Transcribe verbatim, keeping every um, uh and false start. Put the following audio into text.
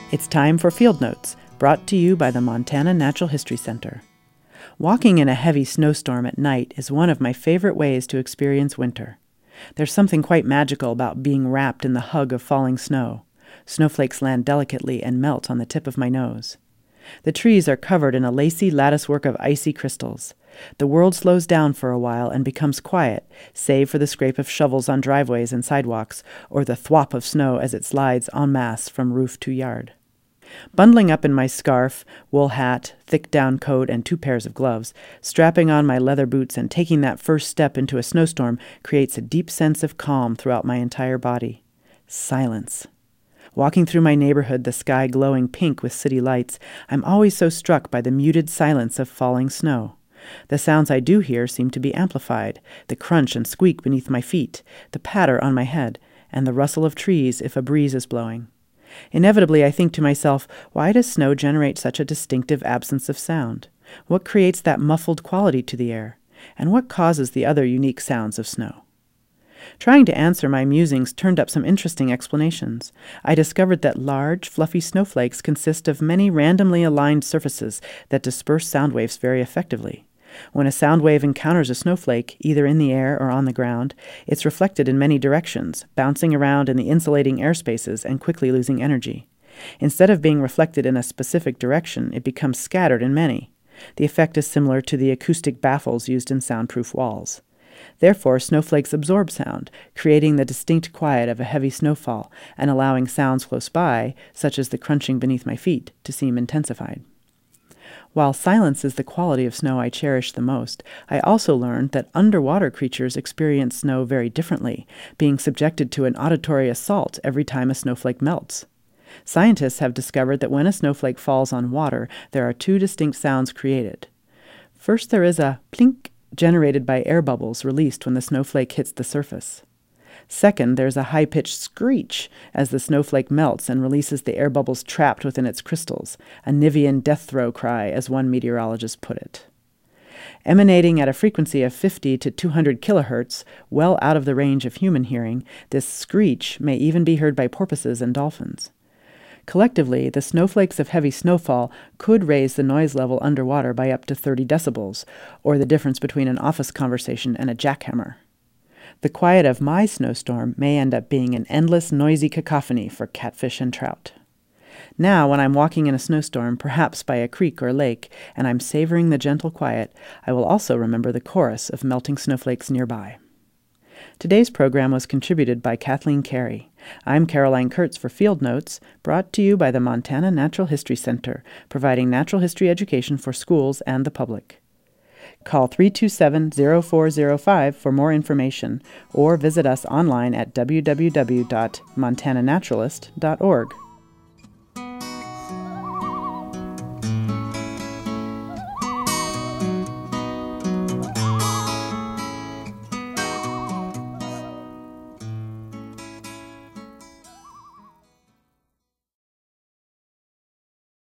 It's time for Field Notes, brought to you by the Montana Natural History Center. Walking in a heavy snowstorm at night is one of my favorite ways to experience winter. There's something quite magical about being wrapped in the hug of falling snow. Snowflakes land delicately and melt on the tip of my nose. The trees are covered in a lacy latticework of icy crystals. The world slows down for a while and becomes quiet, save for the scrape of shovels on driveways and sidewalks, or the thwop of snow as it slides en masse from roof to yard. Bundling up in my scarf, wool hat, thick down coat, and two pairs of gloves, strapping on my leather boots and taking that first step into a snowstorm creates a deep sense of calm throughout my entire body. Silence. Walking through my neighborhood, the sky glowing pink with city lights, I'm always so struck by the muted silence of falling snow. The sounds I do hear seem to be amplified, the crunch and squeak beneath my feet, the patter on my head, and the rustle of trees if a breeze is blowing. Inevitably, I think to myself, why does snow generate such a distinctive absence of sound? What creates that muffled quality to the air? And what causes the other unique sounds of snow? Trying to answer my musings turned up some interesting explanations. I discovered that large, fluffy snowflakes consist of many randomly aligned surfaces that disperse sound waves very effectively. When a sound wave encounters a snowflake, either in the air or on the ground, it's reflected in many directions, bouncing around in the insulating airspaces and quickly losing energy. Instead of being reflected in a specific direction, it becomes scattered in many. The effect is similar to the acoustic baffles used in soundproof walls. Therefore, snowflakes absorb sound, creating the distinct quiet of a heavy snowfall and allowing sounds close by, such as the crunching beneath my feet, to seem intensified. While silence is the quality of snow I cherish the most, I also learned that underwater creatures experience snow very differently, being subjected to an auditory assault every time a snowflake melts. Scientists have discovered that when a snowflake falls on water, there are two distinct sounds created. First, there is a plink generated by air bubbles released when the snowflake hits the surface. Second, there's a high-pitched screech as the snowflake melts and releases the air bubbles trapped within its crystals, a Nivian death throw cry, as one meteorologist put it. Emanating at a frequency of fifty to two hundred kilohertz, well out of the range of human hearing, this screech may even be heard by porpoises and dolphins. Collectively, the snowflakes of heavy snowfall could raise the noise level underwater by up to thirty decibels, or the difference between an office conversation and a jackhammer. The quiet of my snowstorm may end up being an endless, noisy cacophony for catfish and trout. Now, when I'm walking in a snowstorm, perhaps by a creek or lake, and I'm savoring the gentle quiet, I will also remember the chorus of melting snowflakes nearby. Today's program was contributed by Kathleen Carey. I'm Caroline Kurtz for Field Notes, brought to you by the Montana Natural History Center, providing natural history education for schools and the public. Call three two seven, zero four zero five for more information, or visit us online at w w w dot montana naturalist dot org.